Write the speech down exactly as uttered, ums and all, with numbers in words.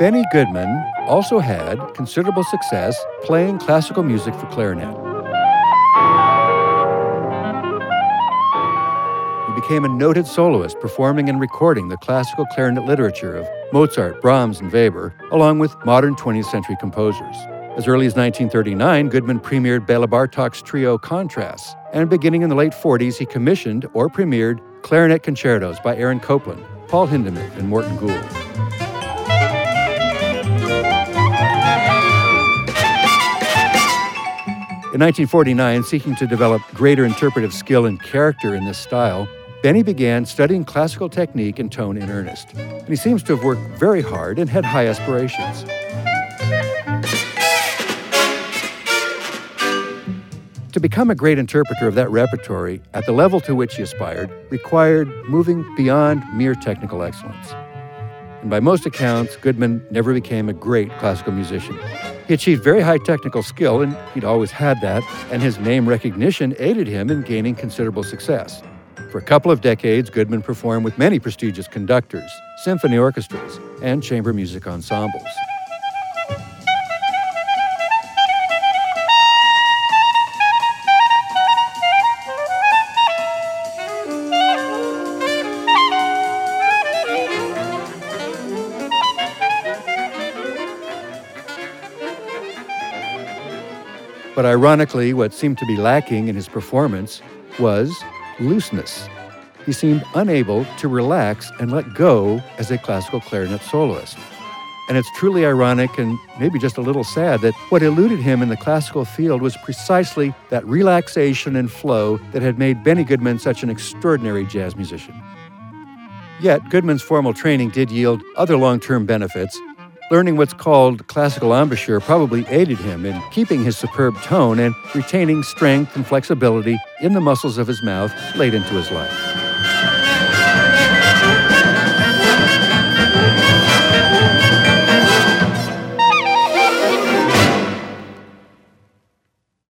Benny Goodman also had considerable success playing classical music for clarinet. He became a noted soloist, performing and recording the classical clarinet literature of Mozart, Brahms, and Weber, along with modern twentieth century composers. As early as nineteen thirty-nine, Goodman premiered Bela Bartok's trio Contrasts, and beginning in the late forties, he commissioned or premiered clarinet concertos by Aaron Copland, Paul Hindemith, and Morton Gould. In nineteen forty-nine, seeking to develop greater interpretive skill and character in this style, Benny began studying classical technique and tone in earnest. And he seems to have worked very hard and had high aspirations. To become a great interpreter of that repertory at the level to which he aspired required moving beyond mere technical excellence. And by most accounts, Goodman never became a great classical musician. He achieved very high technical skill, and he'd always had that, and his name recognition aided him in gaining considerable success. For a couple of decades, Goodman performed with many prestigious conductors, symphony orchestras, and chamber music ensembles. But ironically, what seemed to be lacking in his performance was looseness. He seemed unable to relax and let go as a classical clarinet soloist. And it's truly ironic and maybe just a little sad that what eluded him in the classical field was precisely that relaxation and flow that had made Benny Goodman such an extraordinary jazz musician. Yet, Goodman's formal training did yield other long-term benefits. Learning what's called classical embouchure probably aided him in keeping his superb tone and retaining strength and flexibility in the muscles of his mouth late into his life.